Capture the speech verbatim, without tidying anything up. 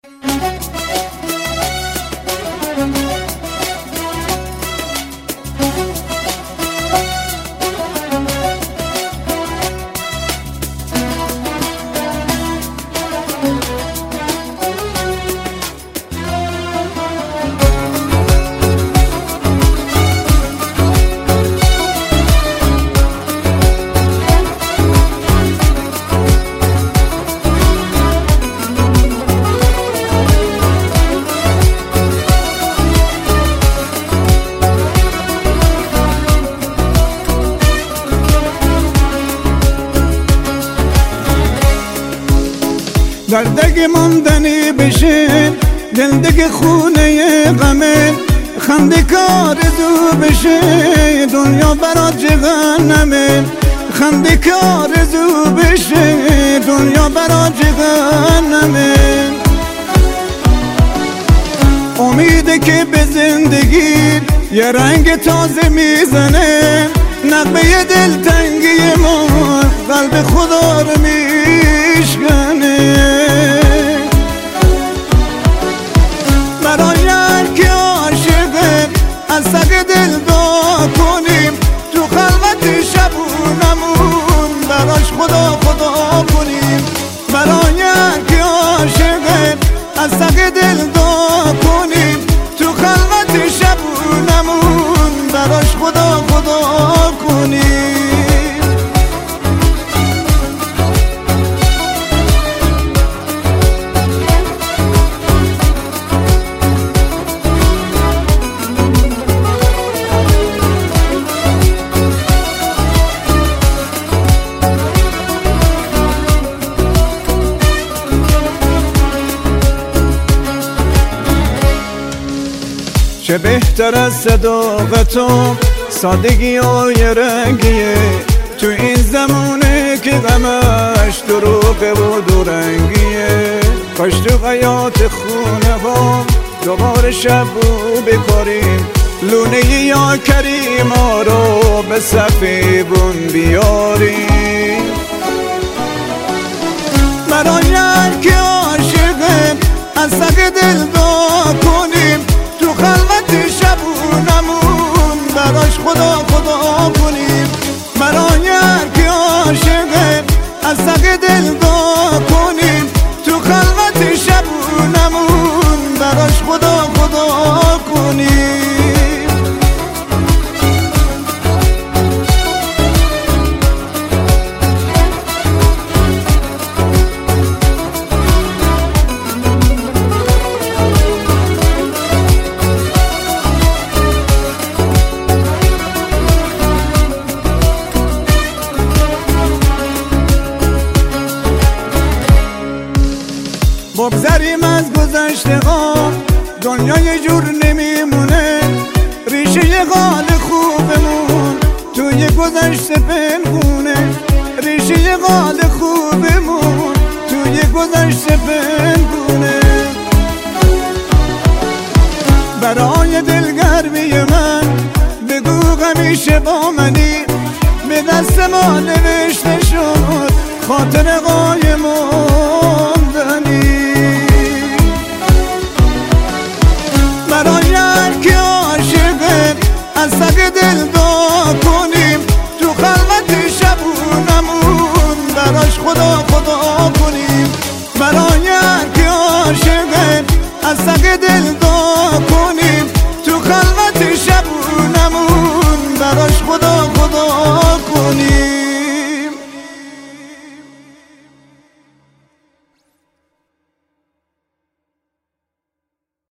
دردگی ماندنی بشین دلدگی خونه غمه خنده کار زو بشه دنیا برات جهنمه خنده کار زو بشه دنیا برات جهنمه امیده که به زندگی یه رنگ تازه میزنه نغمه دلتنگی ما قلب خدا رو میشکنه برای هر که عاشقه از سگ دل دعا کنیم تو خلوت شبونمون براش خدا خدا کنیم برای هر که عاشقه از سگ دل دعا کنیم تو خلوت شبونمون براش خدا خدا کنیم چه بهتر از صداقت و سادگی و یه رنگیه تو این زمونه که غمش دروغه و دورنگیه کاش تو حیات خونه ها دوباره شب رو بکاریم لونه یا کریما رو به صفیبون بیاریم برای هر که عاشقه از سگ دل دعا کنیم تو خلوت شبونمون براش خدا خدا کنیم برای هر که عاشقه از سگ دل دعا کنیم تو خلوت شبونمون براش خدا خدا کنیم بگذریم از گذشته ها دنیا یه جور نمیمونه ریشه قال خوبمون توی گذشته پنهونه ریشه قال خوبمون توی گذشته پنهونه برای دلگرمی من بگو همیشه با منی به دست ما نوشته شد خاطر قایموندنی برای هر که عاشقه از سگ دل دعا کنیم تو خلوت شبونمون براش خدا خدا کنیم برای هر که عاشقه از سگ دل دعا کنیم تو خلوت